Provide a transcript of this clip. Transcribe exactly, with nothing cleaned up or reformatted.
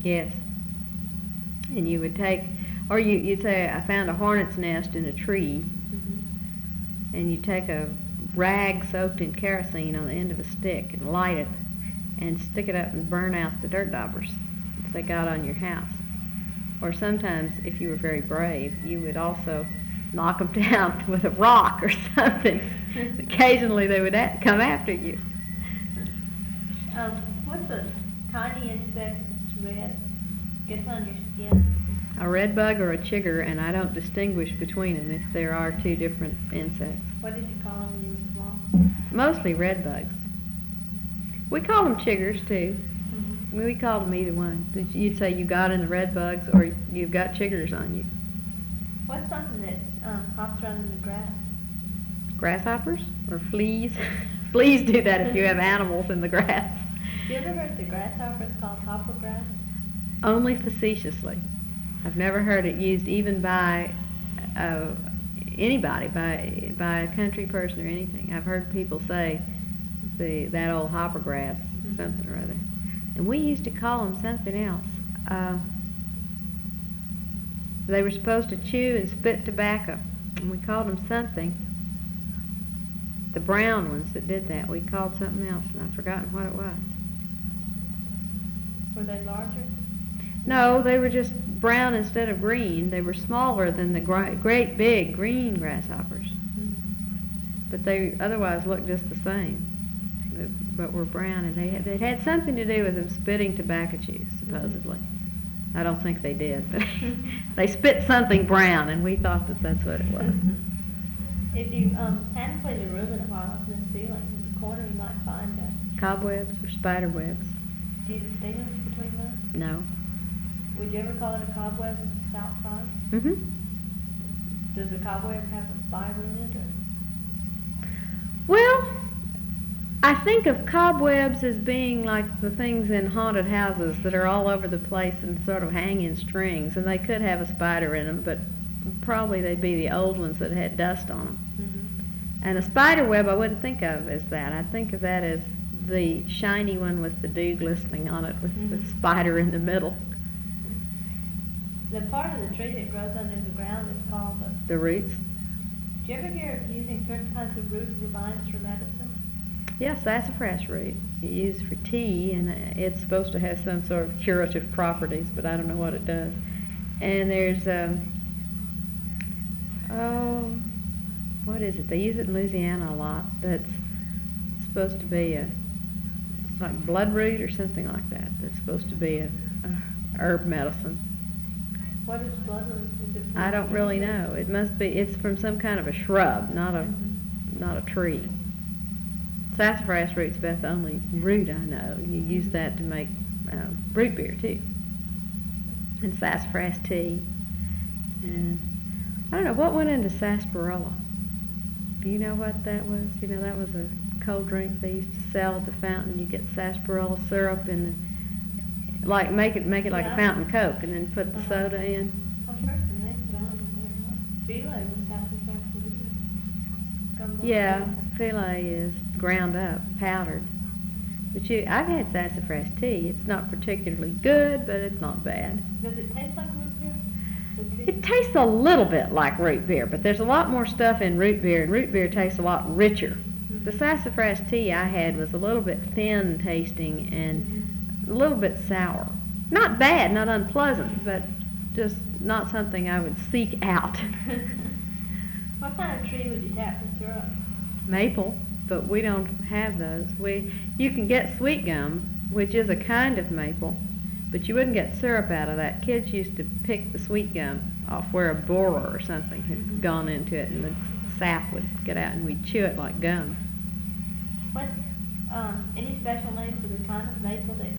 Yes. And you would take, or you, you'd say, I found a hornet's nest in a tree, Mm-hmm. and you take a rag soaked in kerosene on the end of a stick and light it and stick it up and burn out the dirt daubers if they got on your house. Or sometimes, if you were very brave, you would also knock them down with a rock or something. Occasionally they would a- come after you. Um, what's a tiny insect that's red, gets on your skin? A red bug or a chigger, and I don't distinguish between them if there are two different insects. What did you call them when you were small? Mostly red bugs. We call them chiggers too. Mm-hmm. We called them either one. You'd say you got in the red bugs or you've got chiggers on you. What's something that um, hops around in the grass? Grasshoppers or fleas? Fleas do that if you have animals in the grass. You ever heard the grasshopper is called hopper grass? Only facetiously. I've never heard it used even by uh, anybody, by by a country person or anything. I've heard people say the that old hopper grass, Mm-hmm. something or other. And we used to call them something else. Uh, they were supposed to chew and spit tobacco, and we called them something. The brown ones that did that, we called something else, and I've forgotten what it was. Were they larger? No, they were just brown instead of green. They were smaller than the gr- great big green grasshoppers, Mm-hmm. but they otherwise looked just the same, but, but were brown, and they had, they had something to do with them spitting tobacco juice, supposedly. I don't think they did, but they spit something brown, and we thought that that's what it was. If you um, hadn't cleaned the room in a while, up in the ceiling, in the corner, you might find a... Cobwebs or spider webs? Do you distinguish between those? No. Would you ever call it a cobweb if it's outside? Mm-hmm. Does the cobweb have a spider in it? Or? Well, I think of cobwebs as being like the things in haunted houses that are all over the place and sort of hang in strings, and they could have a spider in them, but probably they'd be the old ones that had dust on them. Mm-hmm. And a spider web I wouldn't think of as that. I'd think of that as the shiny one with the dew glistening on it with Mm-hmm. the spider in the middle. The part of the tree that grows under the ground is called the... The roots. Do you ever hear of using certain kinds of roots or vines for medicine? Yes, sassafras root. You use for tea, and it's supposed to have some sort of curative properties, but I don't know what it does. And there's, um, oh, what is it? They use it in Louisiana a lot. That's supposed to be a, it's like bloodroot or something like that. That's supposed to be a, a herb medicine. What is bloodroot? Is it I don't really know. It must be, it's from some kind of a shrub, not a, Mhm. not a tree. Sassafras root's about the only root I know. You use that to make uh, root beer too, and sassafras tea. And I don't know what went into sarsaparilla. Do you know what that was? You know, that was a cold drink they used to sell at the fountain. You get sarsaparilla syrup and the, like make it make it like Yeah. a fountain Coke, and then put the Uh-huh. soda in. I've heard the name, but I don't know what it was. Philae was sassafras root. Gumbo. Yeah, filet is ground up, powdered. But you, I've had sassafras tea. It's not particularly good, but it's not bad. Does it taste like root beer? The tea? It tastes a little bit like root beer, but there's a lot more stuff in root beer, and root beer tastes a lot richer. Mhm. The sassafras tea I had was a little bit thin tasting and a little bit sour. Not bad, not unpleasant, but just not something I would seek out. What kind of tree would you tap for syrup? Maple, but we don't have those. We, you can get sweet gum, which is a kind of maple, but you wouldn't get syrup out of that. Kids used to pick the sweet gum off where a borer or something had Mhm. gone into it, and the sap would get out, and we'd chew it like gum. What, um, any special name for the kind of maple that